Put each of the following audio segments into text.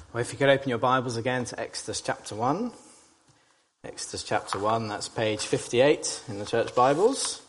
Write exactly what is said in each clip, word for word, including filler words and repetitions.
Well, if you could open your Bibles again to Exodus chapter one. Exodus chapter one, that's page fifty-eight in the church Bibles.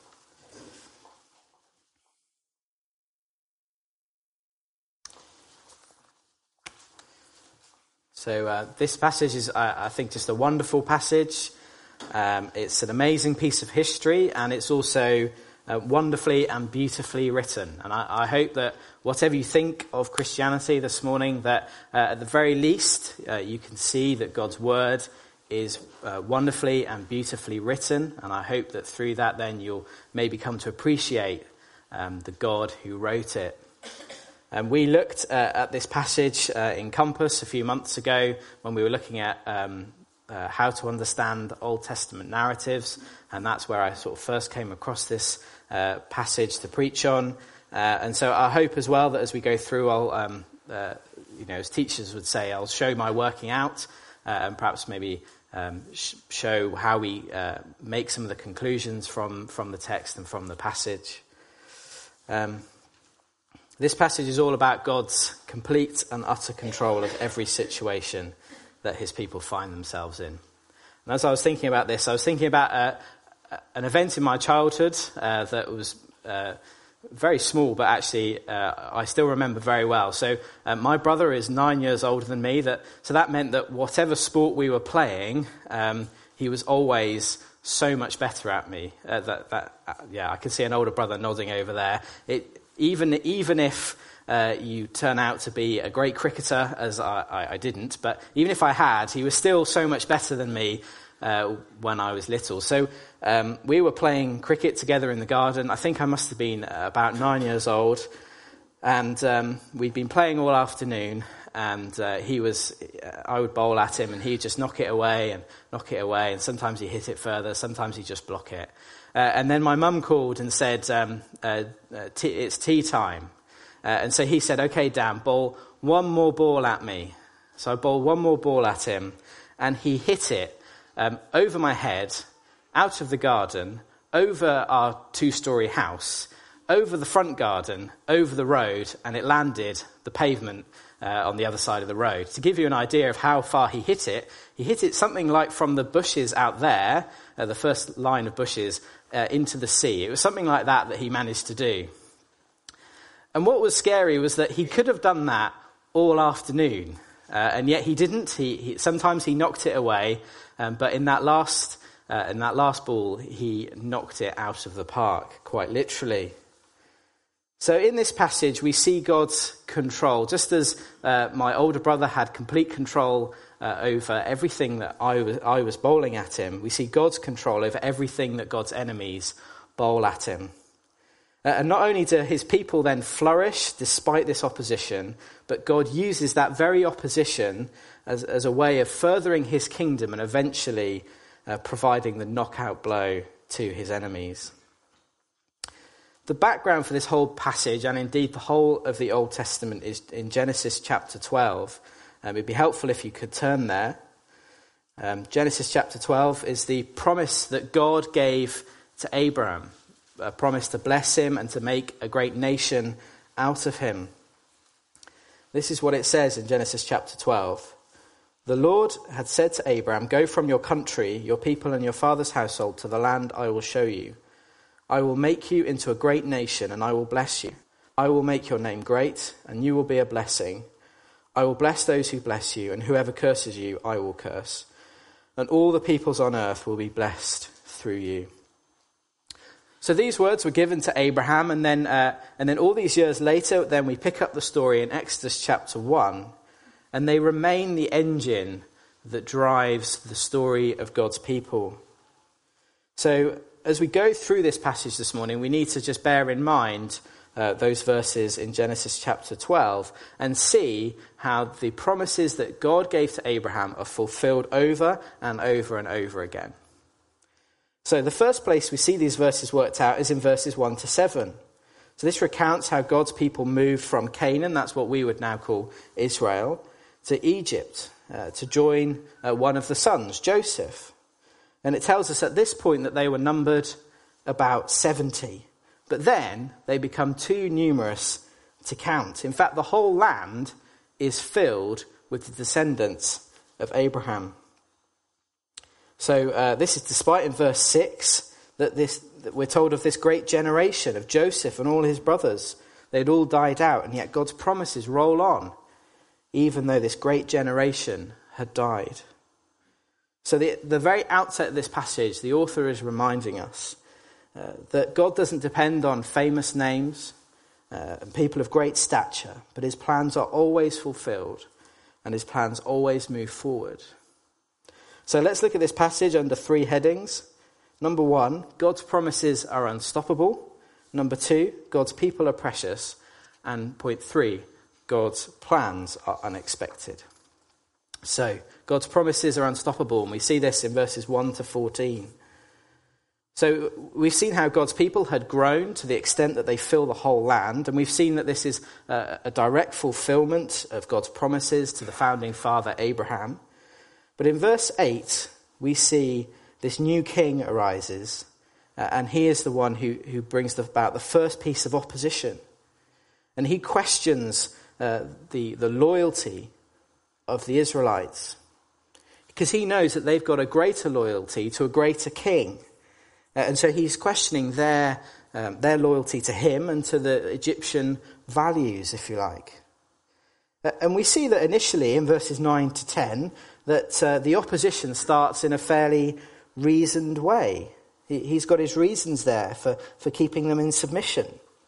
So uh, this passage is, uh, I think, just a wonderful passage. Um, it's an amazing piece of history, and it's also uh, wonderfully and beautifully written. And I, I hope that whatever you think of Christianity this morning, that uh, at the very least uh, you can see that God's word is uh, wonderfully and beautifully written. And I hope that through that then you'll maybe come to appreciate um, the God who wrote it. And we looked uh, at this passage uh, in Compass a few months ago when we were looking at um, uh, how to understand Old Testament narratives, and that's where I sort of first came across this uh, passage to preach on. Uh, and so I hope as well that as we go through, I'll, um, uh, you know, as teachers would say, I'll show my working out uh, and perhaps maybe um, sh- show how we uh, make some of the conclusions from, from the text and from the passage. Um This passage is all about God's complete and utter control of every situation that his people find themselves in. And as I was thinking about this, I was thinking about uh, an event in my childhood uh, that was uh, very small, but actually uh, I still remember very well. So uh, my brother is nine years older than me, that so that meant that whatever sport we were playing, um, he was always so much better at me. Uh, that, that uh, yeah, I can see an older brother nodding over there. It Even even if uh, you turn out to be a great cricketer, as I, I, I didn't, but even if I had, he was still so much better than me uh, when I was little. So um, we were playing cricket together in the garden. I think I must have been about nine years old, and um, we'd been playing all afternoon. And uh, he was, uh, I would bowl at him, and he'd just knock it away and knock it away. And sometimes he'd hit it further, sometimes he'd just block it. Uh, and then my mum called and said, um, uh, uh, t- it's tea time. Uh, and so he said, okay, Dan, bowl one more ball at me. So I bowled one more ball at him, and he hit it um, over my head, out of the garden, over our two-storey house, over the front garden, over the road, and it landed the pavement uh, on the other side of the road. To give you an idea of how far he hit it, he hit it something like from the bushes out there, uh, the first line of bushes, Uh, into the sea. It was something like that that he managed to do. And what was scary was that he could have done that all afternoon, uh, and yet he didn't. He, he sometimes he knocked it away, um, but in that last uh, in that last ball, he knocked it out of the park, quite literally. So in this passage, we see God's control, just as uh, my older brother had complete control Uh, over everything that I was, I was bowling at him. We see God's control over everything that God's enemies bowl at him. Uh, and not only do his people then flourish despite this opposition, but God uses that very opposition as, as a way of furthering his kingdom and eventually uh, providing the knockout blow to his enemies. The background for this whole passage, and indeed the whole of the Old Testament, is in Genesis chapter twelve. Um, it'd be helpful if you could turn there. Um, Genesis chapter twelve is the promise that God gave to Abraham, a promise to bless him and to make a great nation out of him. This is what it says in Genesis chapter twelve. The Lord had said to Abraham, "Go from your country, your people and your father's household to the land I will show you. I will make you into a great nation and I will bless you. I will make your name great and you will be a blessing. I will bless those who bless you, and whoever curses you, I will curse. And all the peoples on earth will be blessed through you." So these words were given to Abraham, and then uh, and then all these years later, then we pick up the story in Exodus chapter one, and they remain the engine that drives the story of God's people. So as we go through this passage this morning, we need to just bear in mind Uh, those verses in Genesis chapter twelve and see how the promises that God gave to Abraham are fulfilled over and over and over again. So the first place we see these verses worked out is in verses one to seven. So this recounts how God's people moved from Canaan, that's what we would now call Israel, to Egypt uh, to join uh, one of the sons, Joseph. And it tells us at this point that they were numbered about seventy. But then they become too numerous to count. In fact, the whole land is filled with the descendants of Abraham. So uh, this is despite in verse six that this that we're told of this great generation of Joseph and all his brothers. They'd all died out, and yet God's promises roll on, even though this great generation had died. So the, the very outset of this passage, the author is reminding us uh, that God doesn't depend on famous names uh, and people of great stature, but his plans are always fulfilled and his plans always move forward. So let's look at this passage under three headings. Number one, God's promises are unstoppable. Number two, God's people are precious. And point three, God's plans are unexpected. So, God's promises are unstoppable, and we see this in verses one to fourteen. So, we've seen how God's people had grown to the extent that they fill the whole land, and we've seen that this is a, a direct fulfillment of God's promises to the founding father Abraham. But in verse eight, we see this new king arises, uh, and he is the one who, who brings about the first piece of opposition. And he questions uh, the, the loyalty of the Israelites, because he knows that they've got a greater loyalty to a greater king. Uh, and so he's questioning their, um, their loyalty to him and to the Egyptian values, if you like. Uh, and we see that initially in verses nine to ten, that uh, the opposition starts in a fairly reasoned way. He, he's got his reasons there for, for keeping them in submission.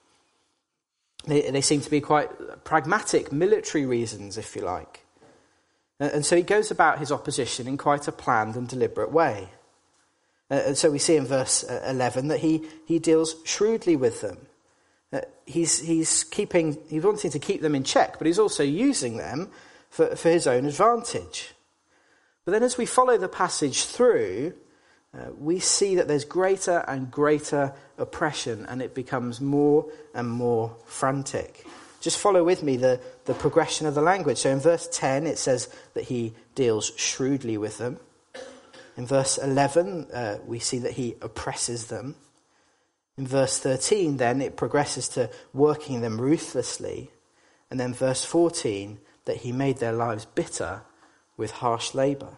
They, they seem to be quite pragmatic, military reasons, if you like. And so he goes about his opposition in quite a planned and deliberate way. And so we see in verse eleven that he, he deals shrewdly with them. He's, he's keeping, he's wanting to keep them in check, but he's also using them for, for his own advantage. But then as we follow the passage through, uh, we see that there's greater and greater oppression, and it becomes more and more frantic. Just follow with me the, the progression of the language. So in verse ten, it says that he deals shrewdly with them. In verse eleven, uh, we see that he oppresses them. In verse thirteen, then, it progresses to working them ruthlessly. And then verse fourteen, that he made their lives bitter with harsh labour.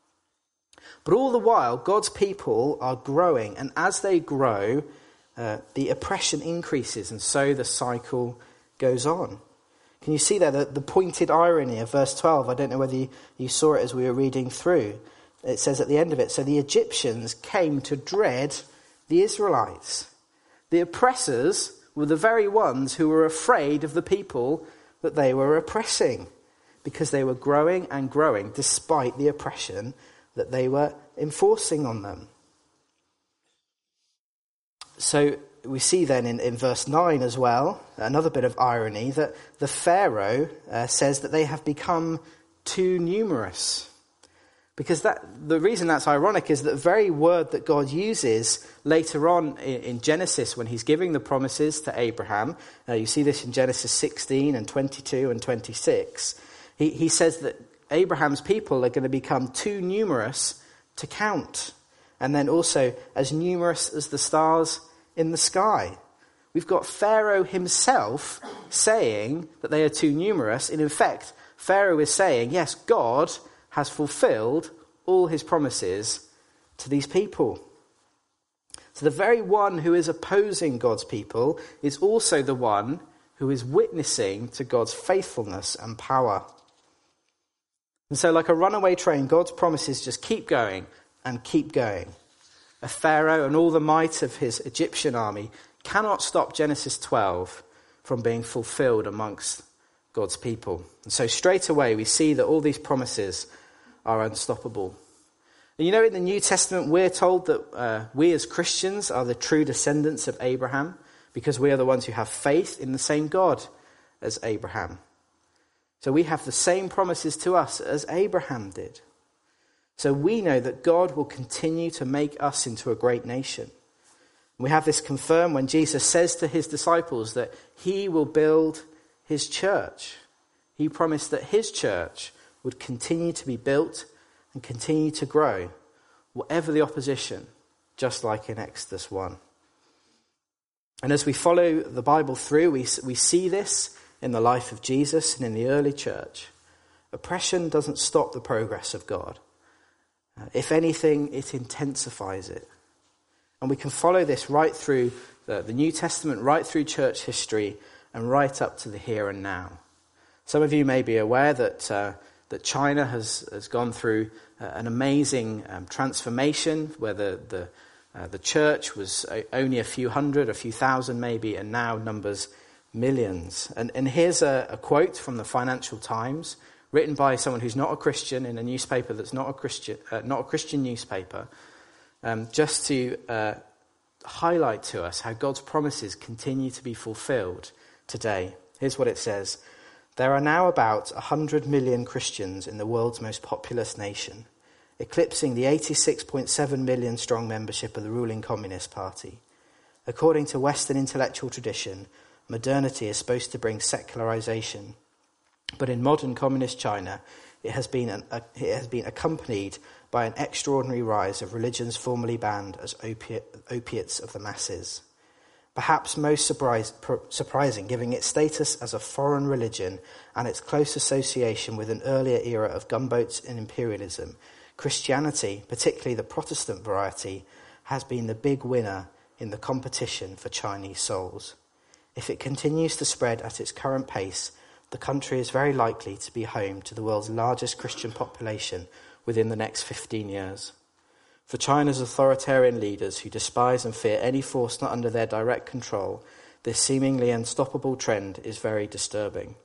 But all the while, God's people are growing. And as they grow, uh, the oppression increases. And so the cycle goes on. Can you see there the, the pointed irony of verse twelve? I don't know whether you, you saw it as we were reading through. It says at the end of it, so the Egyptians came to dread the Israelites. The oppressors were the very ones who were afraid of the people that they were oppressing, because they were growing and growing despite the oppression that they were enforcing on them. So we see then in, in verse nine as well, another bit of irony, that the Pharaoh uh, says that they have become too numerous. Because that the reason that's ironic is that the very word that God uses later on in, in Genesis when he's giving the promises to Abraham, uh, you see this in Genesis sixteen and twenty-two and twenty-six, he, he says that Abraham's people are going to become too numerous to count. And then also as numerous as the stars in the sky. We've got Pharaoh himself saying that they are too numerous. And in fact, Pharaoh is saying, yes, God has fulfilled all his promises to these people. So the very one who is opposing God's people is also the one who is witnessing to God's faithfulness and power. And so like a runaway train, God's promises just keep going and keep going. A Pharaoh and all the might of his Egyptian army cannot stop Genesis twelve from being fulfilled amongst God's people. And so straight away we see that all these promises are unstoppable. And you know, in the New Testament we're told that uh, we as Christians are the true descendants of Abraham, because we are the ones who have faith in the same God as Abraham. So we have the same promises to us as Abraham did. So we know that God will continue to make us into a great nation. We have this confirmed when Jesus says to his disciples that he will build his church. He promised that his church would continue to be built and continue to grow, whatever the opposition, just like in Exodus one. And as we follow the Bible through, we, we see this in the life of Jesus and in the early church. Oppression doesn't stop the progress of God. Uh, if anything, it intensifies it. And we can follow this right through the, the New Testament, right through church history, and right up to the here and now. Some of you may be aware that uh, that China has, has gone through uh, an amazing um, transformation, where the the, uh, the church was only a few hundred, a few thousand maybe, and now numbers millions. And, and here's a, a quote from the Financial Times, written by someone who's not a Christian in a newspaper that's not a Christian, uh, not a Christian newspaper, um, just to uh, highlight to us how God's promises continue to be fulfilled today. Here's what it says. There are now about one hundred million Christians in the world's most populous nation, eclipsing the eighty-six point seven million strong membership of the ruling Communist Party. According to Western intellectual tradition, modernity is supposed to bring secularization. But in modern communist China, it has been an, a, it has been accompanied by an extraordinary rise of religions formerly banned as opiate, opiates of the masses. Perhaps most surprise, pr- surprising, given its status as a foreign religion and its close association with an earlier era of gunboats and imperialism, Christianity, particularly the Protestant variety, has been the big winner in the competition for Chinese souls. If it continues to spread at its current pace, the country is very likely to be home to the world's largest Christian population within the next fifteen years. For China's authoritarian leaders who despise and fear any force not under their direct control, this seemingly unstoppable trend is very disturbing.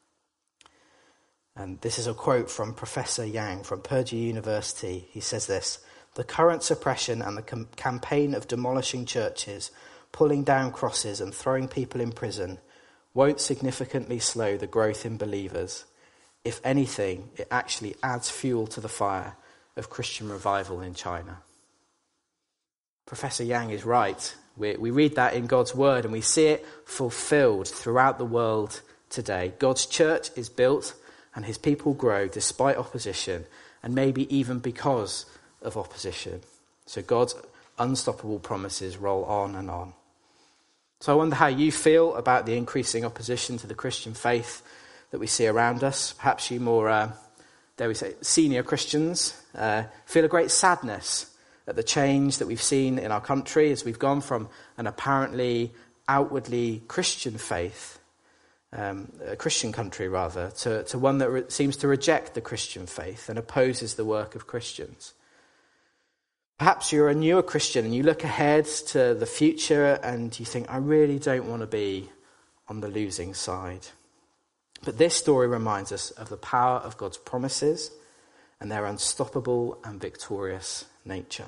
And this is a quote from Professor Yang from Purdue University. He says this, "The current suppression and the com- campaign of demolishing churches, pulling down crosses and throwing people in prison won't significantly slow the growth in believers. If anything, it actually adds fuel to the fire of Christian revival in China." Professor Yang is right. We, we read that in God's word and we see it fulfilled throughout the world today. God's church is built and his people grow despite opposition, and maybe even because of opposition. So God's unstoppable promises roll on and on. So I wonder how you feel about the increasing opposition to the Christian faith that we see around us. Perhaps you more, uh, dare we say, senior Christians uh, feel a great sadness at the change that we've seen in our country as we've gone from an apparently outwardly Christian faith, um, a Christian country rather, to, to one that re- seems to reject the Christian faith and opposes the work of Christians. Perhaps you're a newer Christian and you look ahead to the future and you think, I really don't want to be on the losing side. But this story reminds us of the power of God's promises and their unstoppable and victorious nature.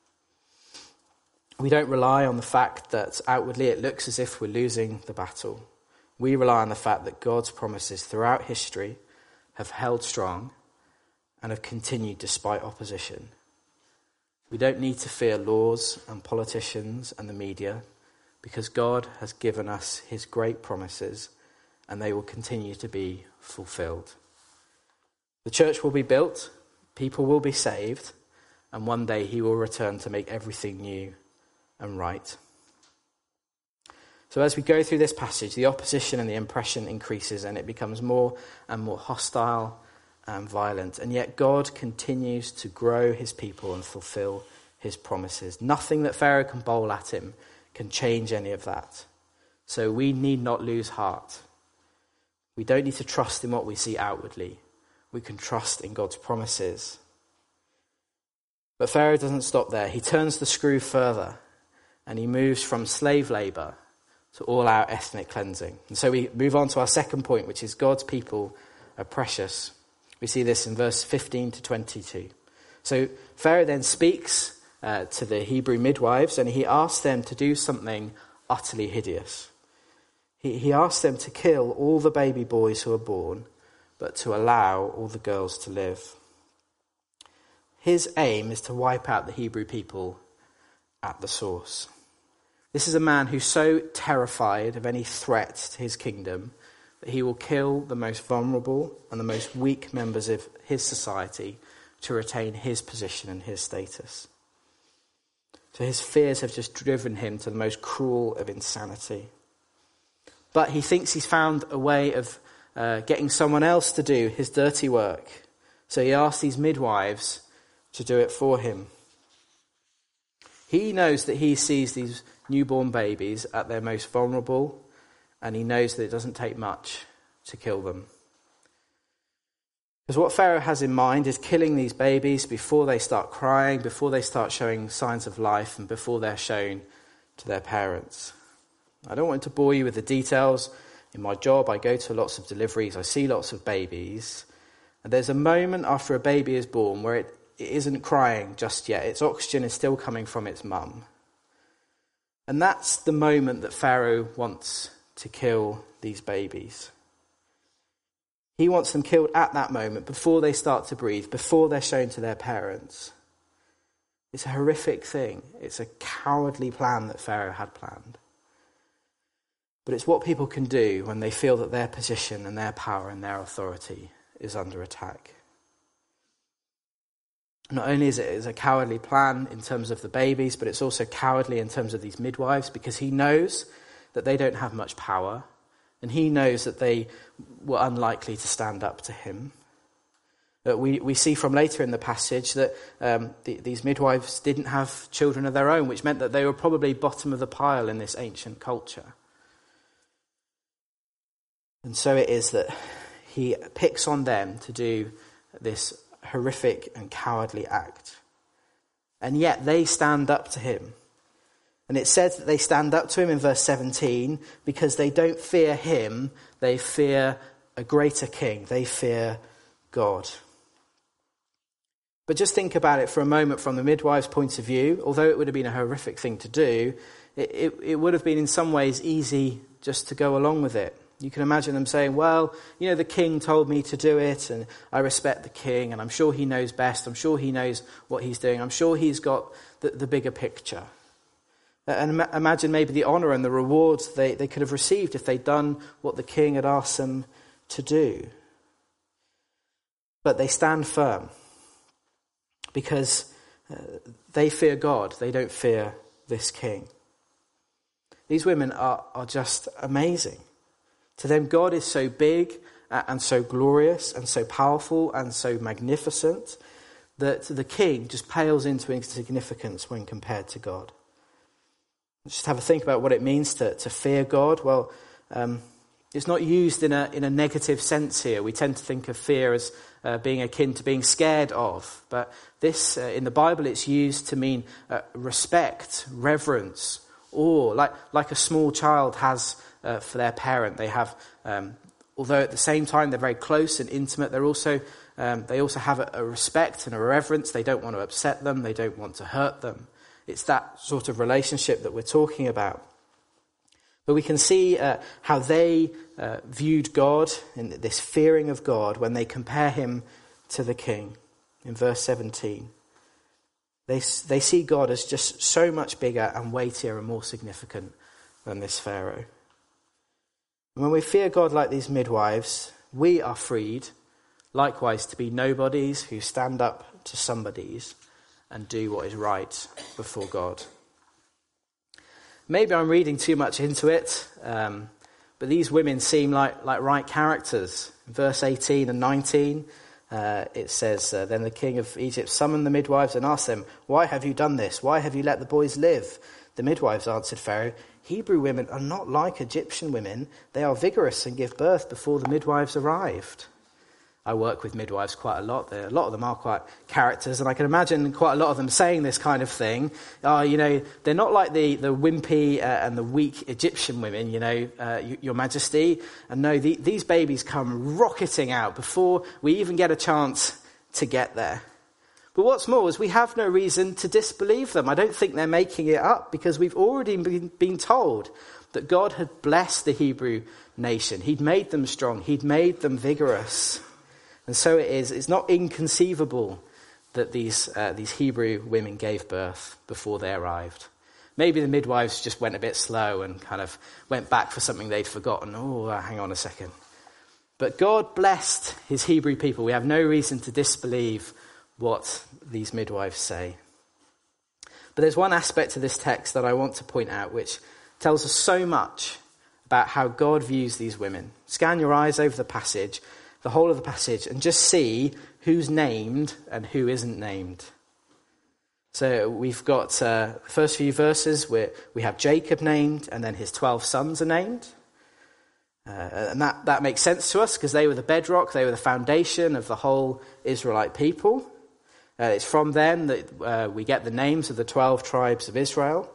We don't rely on the fact that outwardly it looks as if we're losing the battle. We rely on the fact that God's promises throughout history have held strong and have continued despite opposition. We don't need to fear laws and politicians and the media, because God has given us his great promises and they will continue to be fulfilled. The church will be built, people will be saved, and one day he will return to make everything new and right. So as we go through this passage, the opposition and the oppression increases and it becomes more and more hostile and violent. And yet God continues to grow his people and fulfill his promises. Nothing that Pharaoh can bowl at him can change any of that. So we need not lose heart. We don't need to trust in what we see outwardly. We can trust in God's promises. But Pharaoh doesn't stop there. He turns the screw further and he moves from slave labour to all-out ethnic cleansing. And so we move on to our second point, which is God's people are precious. We see this in verse fifteen to twenty-two. So Pharaoh then speaks uh, to the Hebrew midwives and he asks them to do something utterly hideous. He, he asks them to kill all the baby boys who are born, but to allow all the girls to live. His aim is to wipe out the Hebrew people at the source. This is a man who's so terrified of any threat to his kingdom that he will kill the most vulnerable and the most weak members of his society to retain his position and his status. So his fears have just driven him to the most cruel of insanity. But he thinks he's found a way of, uh, getting someone else to do his dirty work. So he asks these midwives to do it for him. He knows that he sees these newborn babies at their most vulnerable, and he knows that it doesn't take much to kill them. Because what Pharaoh has in mind is killing these babies before they start crying, before they start showing signs of life, and before they're shown to their parents. I don't want to bore you with the details. In my job, I go to lots of deliveries, I see lots of babies, and there's a moment after a baby is born where it, it isn't crying just yet. Its oxygen is still coming from its mum. And that's the moment that Pharaoh wants to kill these babies. He wants them killed at that moment, before they start to breathe, before they're shown to their parents. It's a horrific thing. It's a cowardly plan that Pharaoh had planned. But it's what people can do when they feel that their position and their power and their authority is under attack. Not only is it is a cowardly plan in terms of the babies, but it's also cowardly in terms of these midwives, because he knows that they don't have much power, and he knows that they were unlikely to stand up to him. But we, we see from later in the passage that um, the, these midwives didn't have children of their own, which meant that they were probably bottom of the pile in this ancient culture. And so it is that he picks on them to do this horrific and cowardly act. And yet they stand up to him. And it says that they stand up to him in verse seventeen because they don't fear him, they fear a greater king, they fear God. But just think about it for a moment from the midwife's point of view. Although it would have been a horrific thing to do, it, it, it would have been in some ways easy just to go along with it. You can imagine them saying, well, you know, the king told me to do it, and I respect the king, and I'm sure he knows best, I'm sure he knows what he's doing, I'm sure he's got the, the bigger picture. And imagine maybe the honour and the rewards they, they could have received if they'd done what the king had asked them to do. But they stand firm because uh, they fear God. They don't fear this king. These women are, are just amazing. To them, God is so big and so glorious and so powerful and so magnificent that the king just pales into insignificance when compared to God. Just have a think about what it means to, to fear God. Well, um, it's not used in a in a negative sense here. We tend to think of fear as uh, being akin to being scared of. But this, uh, in the Bible, it's used to mean uh, respect, reverence, awe, like, like a small child has uh, for their parent. They have, um, although at the same time they're very close and intimate, they're also um, they also have a, a respect and a reverence. They don't want to upset them. They don't want to hurt them. It's that sort of relationship that we're talking about. But we can see uh, how they uh, viewed God, in this fearing of God, when they compare him to the king. In verse seventeen, they, they see God as just so much bigger and weightier and more significant than this Pharaoh. And when we fear God like these midwives, we are freed, likewise, to be nobodies who stand up to somebodies and do what is right before God. Maybe I'm reading too much into it, um, but these women seem like, like right characters. In verse eighteen and nineteen, uh, it says, uh, Then the king of Egypt summoned the midwives and asked them, Why have you done this? Why have you let the boys live? The midwives answered Pharaoh, Hebrew women are not like Egyptian women. They are vigorous and give birth before the midwives arrived. I work with midwives quite a lot. A lot of them are quite characters, and I can imagine quite a lot of them saying this kind of thing. Oh, you know, they're not like the, the wimpy uh, and the weak Egyptian women, you know, uh, your majesty. And no, the, these babies come rocketing out before we even get a chance to get there. But what's more is we have no reason to disbelieve them. I don't think they're making it up, because we've already been, been told that God had blessed the Hebrew nation. He'd made them strong. He'd made them vigorous. And so it is, it's not inconceivable that these uh, these Hebrew women gave birth before they arrived. Maybe the midwives just went a bit slow and kind of went back for something they'd forgotten. Oh, uh, hang on a second. But God blessed his Hebrew people. We have no reason to disbelieve what these midwives say. But there's one aspect to this text that I want to point out which tells us so much about how God views these women. Scan your eyes over the passage, the whole of the passage, and just see who's named and who isn't named. So we've got uh, the first few verses where we have Jacob named, and then his twelve sons are named. Uh, and that, that makes sense to us because they were the bedrock, they were the foundation of the whole Israelite people. Uh, it's from them that uh, we get the names of the twelve tribes of Israel.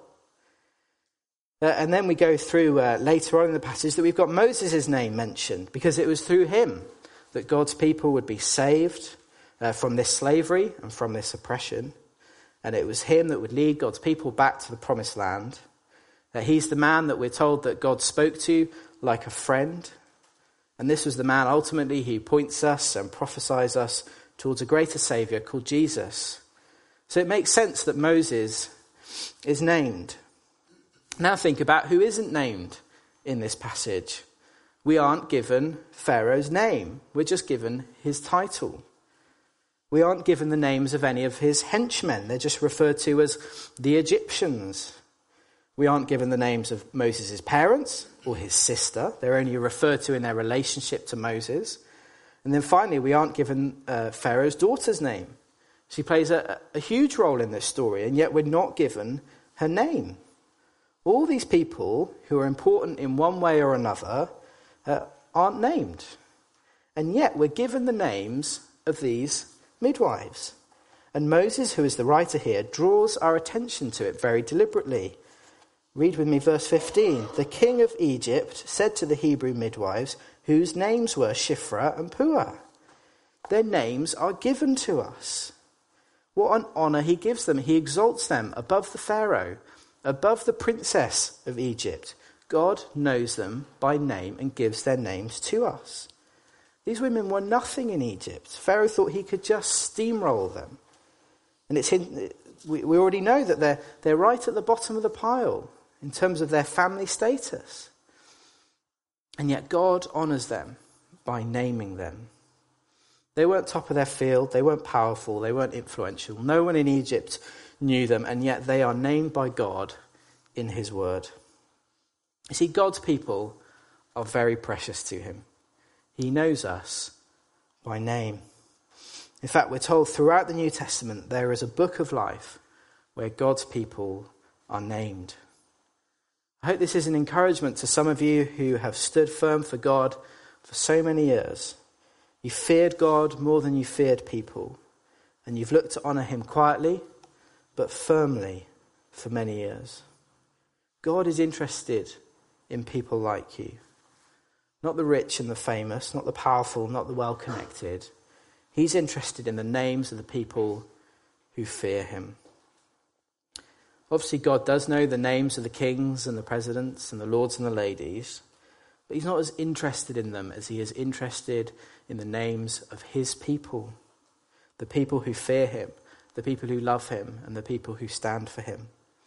Uh, and then we go through uh, later on in the passage that we've got Moses' name mentioned because it was through him that God's people would be saved uh, from this slavery and from this oppression. And it was him that would lead God's people back to the promised land. Uh, he's the man that we're told that God spoke to like a friend. And this was the man ultimately who points us and prophesies us towards a greater saviour called Jesus. So it makes sense that Moses is named. Now think about who isn't named in this passage. We aren't given Pharaoh's name. We're just given his title. We aren't given the names of any of his henchmen. They're just referred to as the Egyptians. We aren't given the names of Moses' parents or his sister. They're only referred to in their relationship to Moses. And then finally, we aren't given uh, Pharaoh's daughter's name. She plays a, a huge role in this story, and yet we're not given her name. All these people who are important in one way or another uh, aren't named. And yet we're given the names of these midwives. And Moses, who is the writer here, draws our attention to it very deliberately. Read with me verse fifteen. The king of Egypt said to the Hebrew midwives, whose names were Shiphrah and Puah. Their names are given to us. What an honour he gives them. He exalts them above the Pharaoh, above the princess of Egypt. God knows them by name and gives their names to us. These women were nothing in Egypt. Pharaoh thought he could just steamroll them. And it's in, we, we already know that they're, they're right at the bottom of the pile in terms of their family status. And yet God honours them by naming them. They weren't top of their field, they weren't powerful, they weren't influential. No one in Egypt knew them, and yet they are named by God in his word. You see, God's people are very precious to him. He knows us by name. In fact, we're told throughout the New Testament there is a book of life where God's people are named. I hope this is an encouragement to some of you who have stood firm for God for so many years. You feared God more than you feared people, and you've looked to honour him quietly but firmly for many years. God is interested in people like you. Not the rich and the famous, not the powerful, not the well-connected. He's interested in the names of the people who fear him. Obviously, God does know the names of the kings and the presidents and the lords and the ladies, but he's not as interested in them as he is interested in the names of his people, the people who fear him, the people who love him, and the people who stand for him.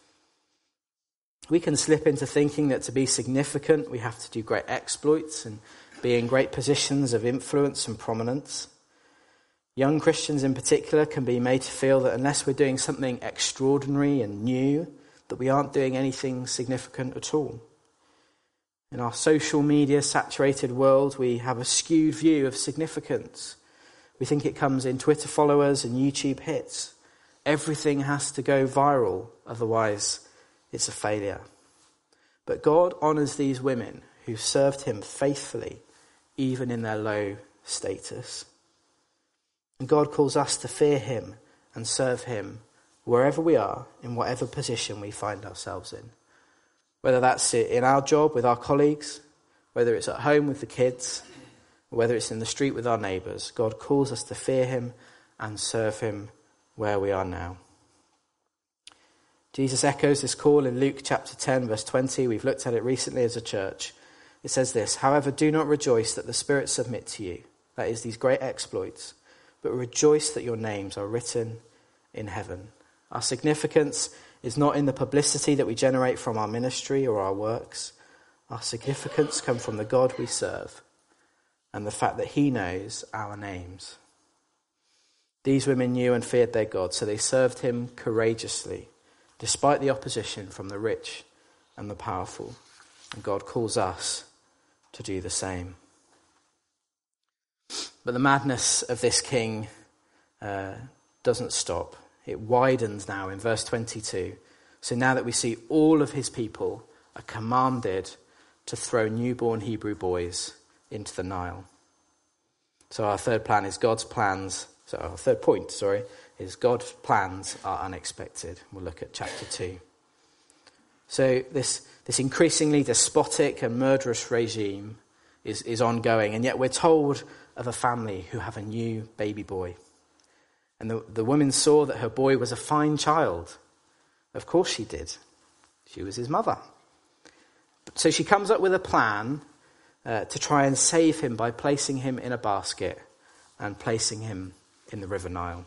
We can slip into thinking that to be significant, we have to do great exploits and be in great positions of influence and prominence. Young Christians in particular can be made to feel that unless we're doing something extraordinary and new, that we aren't doing anything significant at all. In our social media saturated world, we have a skewed view of significance. We think it comes in Twitter followers and YouTube hits. Everything has to go viral, otherwise it's a failure. But God honours these women who served him faithfully, even in their low status. And God calls us to fear him and serve him wherever we are, in whatever position we find ourselves in. Whether that's in our job with our colleagues, whether it's at home with the kids, or whether it's in the street with our neighbours, God calls us to fear him and serve him where we are now. Jesus echoes this call in Luke chapter ten, verse twenty. We've looked at it recently as a church. It says this, however, do not rejoice that the spirits submit to you, that is, these great exploits, but rejoice that your names are written in heaven. Our significance is not in the publicity that we generate from our ministry or our works. Our significance comes from the God we serve and the fact that he knows our names. These women knew and feared their God, so they served him courageously, despite the opposition from the rich and the powerful. And God calls us to do the same. But the madness of this king uh, doesn't stop. It widens now in verse twenty-two. So now that we see all of his people are commanded to throw newborn Hebrew boys into the Nile. So our third plan is God's plans. So our third point, sorry, is God's plans are unexpected. We'll look at chapter two. So this, this increasingly despotic and murderous regime is, is ongoing, and yet we're told of a family who have a new baby boy. And the, the woman saw that her boy was a fine child. Of course she did. She was his mother. So she comes up with a plan uh, to try and save him by placing him in a basket and placing him in the River Nile.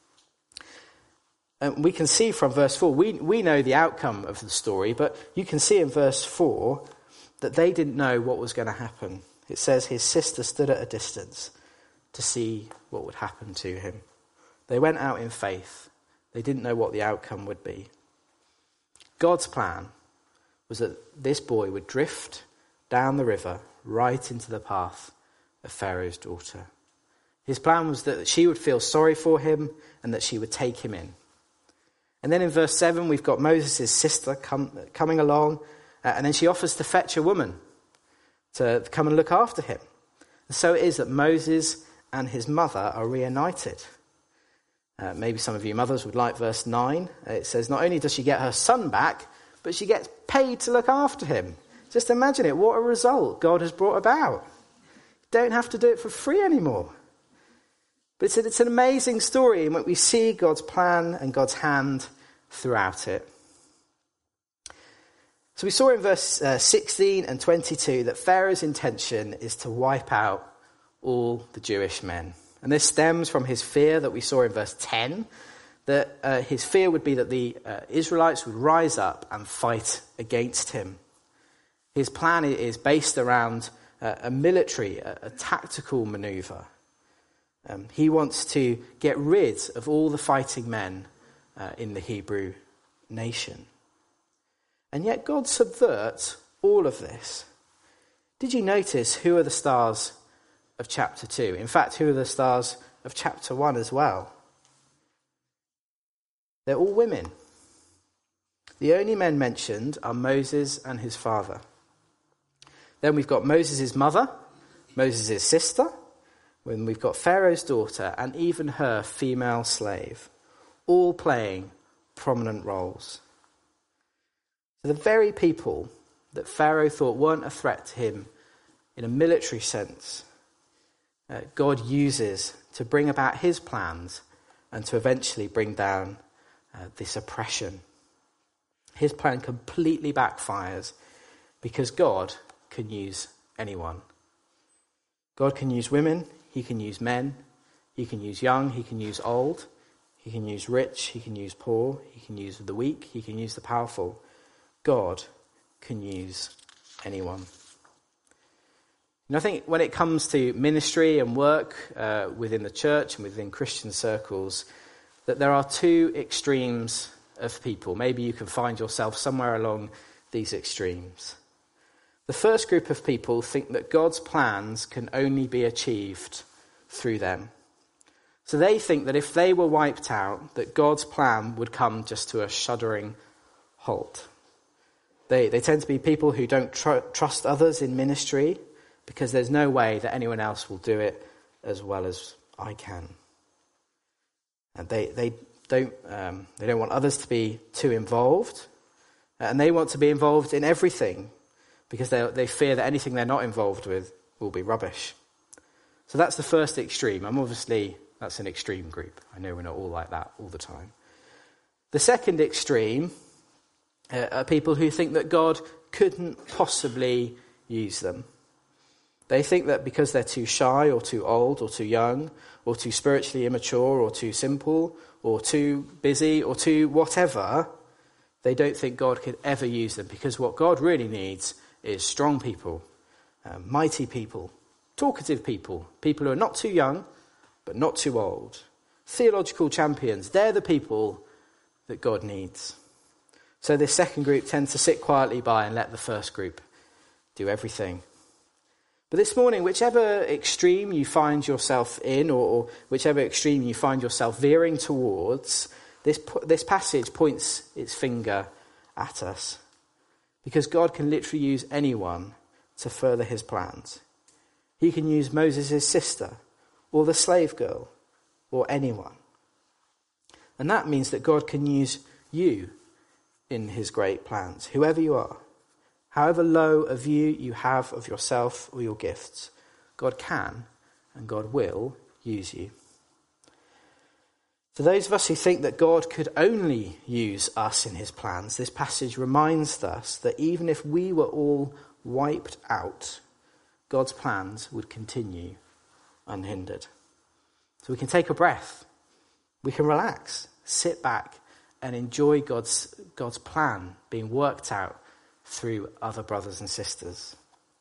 And we can see from verse four, we, we know the outcome of the story, but you can see in verse four that they didn't know what was going to happen. It says his sister stood at a distance to see what would happen to him. They went out in faith. They didn't know what the outcome would be. God's plan was that this boy would drift down the river right into the path of Pharaoh's daughter. His plan was that she would feel sorry for him and that she would take him in. And then in verse seven, we've got Moses' sister come, coming along, uh, and then she offers to fetch a woman to come and look after him. And so it is that Moses and his mother are reunited. Uh, maybe some of you mothers would like verse nine. It says, not only does she get her son back, but she gets paid to look after him. Just imagine it. What a result God has brought about. You don't have to do it for free anymore. But it's, a, it's an amazing story in which we see God's plan and God's hand throughout it. So we saw in verse uh, sixteen and twenty-two that Pharaoh's intention is to wipe out all the Jewish men. And this stems from his fear that we saw in verse ten, that uh, his fear would be that the uh, Israelites would rise up and fight against him. His plan is based around uh, a military, a, a tactical maneuver. Um, he wants to get rid of all the fighting men uh, in the Hebrew nation. And yet God subverts all of this. Did you notice who are the stars of chapter two? In fact, who are the stars of chapter one as well? They're all women. The only men mentioned are Moses and his father. Then we've got Moses' mother, Moses' sister, when we've got Pharaoh's daughter, and even her female slave, all playing prominent roles. So the very people that Pharaoh thought weren't a threat to him in a military sense, uh, God uses to bring about his plans and to eventually bring down uh, this oppression. His plan completely backfires because God can use anyone. God can use women, he can use men, he can use young, he can use old, he can use rich, he can use poor, he can use the weak, he can use the powerful. God can use anyone. And I think when it comes to ministry and work uh, within the church and within Christian circles, that there are two extremes of people. Maybe you can find yourself somewhere along these extremes. The first group of people think that God's plans can only be achieved through them. So they think that if they were wiped out, that God's plan would come just to a shuddering halt. They, they tend to be people who don't tr- trust others in ministry because there's no way that anyone else will do it as well as I can. And they they don't um, they don't want others to be too involved, and they want to be involved in everything because they they fear that anything they're not involved with will be rubbish. So that's the first extreme. I'm obviously that's an extreme group. I know we're not all like that all the time. The second extreme uh, are people who think that God couldn't possibly use them. They think that because they're too shy or too old or too young or too spiritually immature or too simple or too busy or too whatever, they don't think God could ever use them, because what God really needs is strong people, uh, mighty people, talkative people, people who are not too young but not too old, theological champions. They're the people that God needs. So this second group tends to sit quietly by and let the first group do everything. But this morning, whichever extreme you find yourself in, or, or whichever extreme you find yourself veering towards, this, this passage points its finger at us. Because God can literally use anyone to further his plans. He can use Moses' sister, or the slave girl, or anyone. And that means that God can use you in his great plans, whoever you are. However low a view you have of yourself or your gifts, God can and God will use you. For those of us who think that God could only use us in his plans, this passage reminds us that even if we were all wiped out, God's plans would continue unhindered. So we can take a breath, we can relax, sit back and enjoy God's, God's plan being worked out through other brothers and sisters.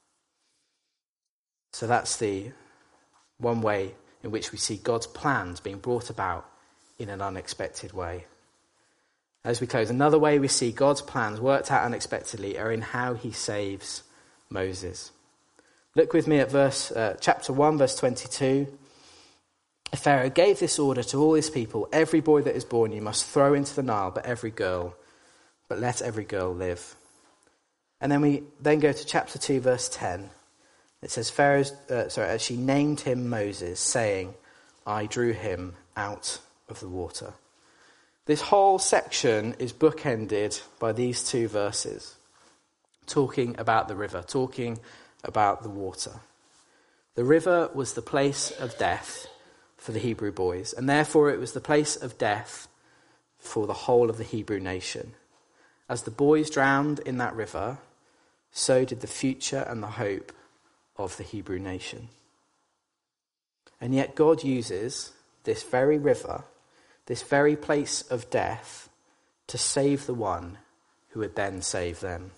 So that's the one way in which we see God's plans being brought about in an unexpected way. As we close, another way we see God's plans worked out unexpectedly are in how he saves Moses. Look with me at verse uh, chapter one, verse twenty-two. Pharaoh gave this order to all his people: every boy that is born you must throw into the Nile, but every girl, but let every girl live. And then we then go to chapter two, verse ten. It says, Pharaoh's, uh, sorry, as she named him Moses, saying, I drew him out of the water. This whole section is bookended by these two verses, talking about the river, talking about the water. The river was the place of death for the Hebrew boys, and therefore it was the place of death for the whole of the Hebrew nation. As the boys drowned in that river, so did the future and the hope of the Hebrew nation. And yet God uses this very river, this very place of death, to save the one who would then save them.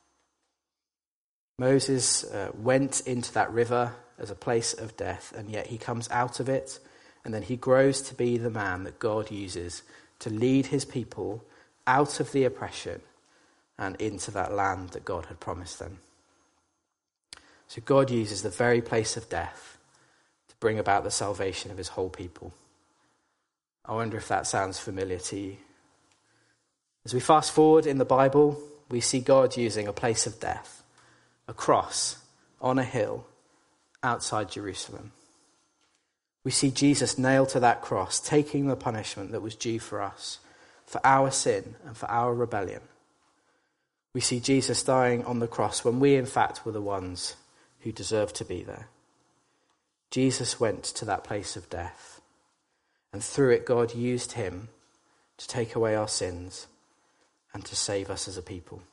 Moses uh, went into that river as a place of death, and yet he comes out of it, and then he grows to be the man that God uses to lead his people out of the oppression and into that land that God had promised them. So God uses the very place of death to bring about the salvation of his whole people. I wonder if that sounds familiar to you. As we fast forward in the Bible, we see God using a place of death, a cross on a hill outside Jerusalem. We see Jesus nailed to that cross, taking the punishment that was due for us, for our sin and for our rebellion. We see Jesus dying on the cross when we in fact were the ones who deserved to be there. Jesus went to that place of death, and through it God used him to take away our sins and to save us as a people.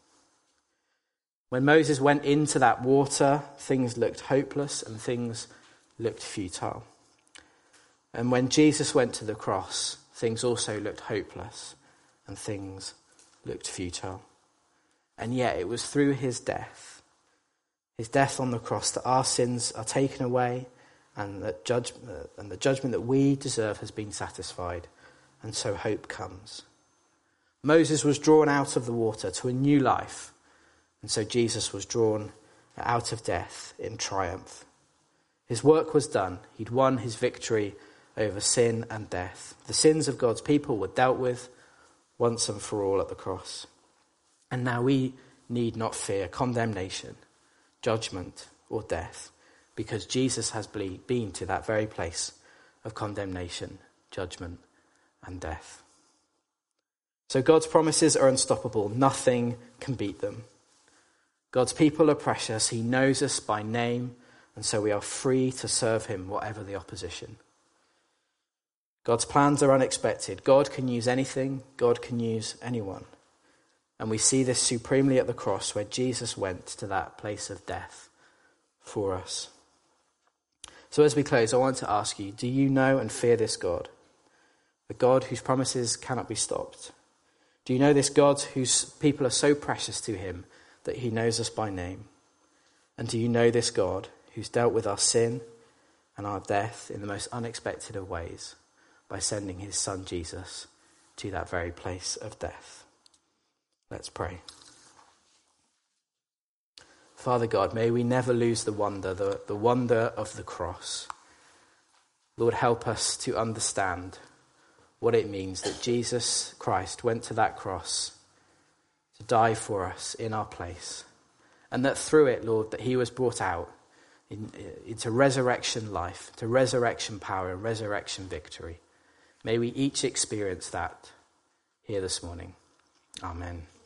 When Moses went into that water, things looked hopeless and things looked futile. And when Jesus went to the cross, things also looked hopeless and things looked futile. And yet it was through his death, his death on the cross, that our sins are taken away and that judge, uh, and the judgment that we deserve has been satisfied. And so hope comes. Moses was drawn out of the water to a new life. And so Jesus was drawn out of death in triumph. His work was done. He'd won his victory over sin and death. The sins of God's people were dealt with once and for all at the cross. And now we need not fear condemnation, judgment, or death, because Jesus has been to that very place of condemnation, judgment, and death. So God's promises are unstoppable. Nothing can beat them. God's people are precious. He knows us by name, and so we are free to serve him whatever the opposition. God's plans are unexpected. God can use anything. God can use anyone. And we see this supremely at the cross, where Jesus went to that place of death for us. So as we close, I want to ask you, do you know and fear this God? The God whose promises cannot be stopped? Do you know this God whose people are so precious to him that he knows us by name? And do you know this God who's dealt with our sin and our death in the most unexpected of ways by sending his son Jesus to that very place of death? Let's pray. Father God, may we never lose the wonder, the, the wonder of the cross. Lord, help us to understand what it means that Jesus Christ went to that cross to die for us in our place. And that through it, Lord, that he was brought out in, into resurrection life, to resurrection power and resurrection victory. May we each experience that here this morning. Amen.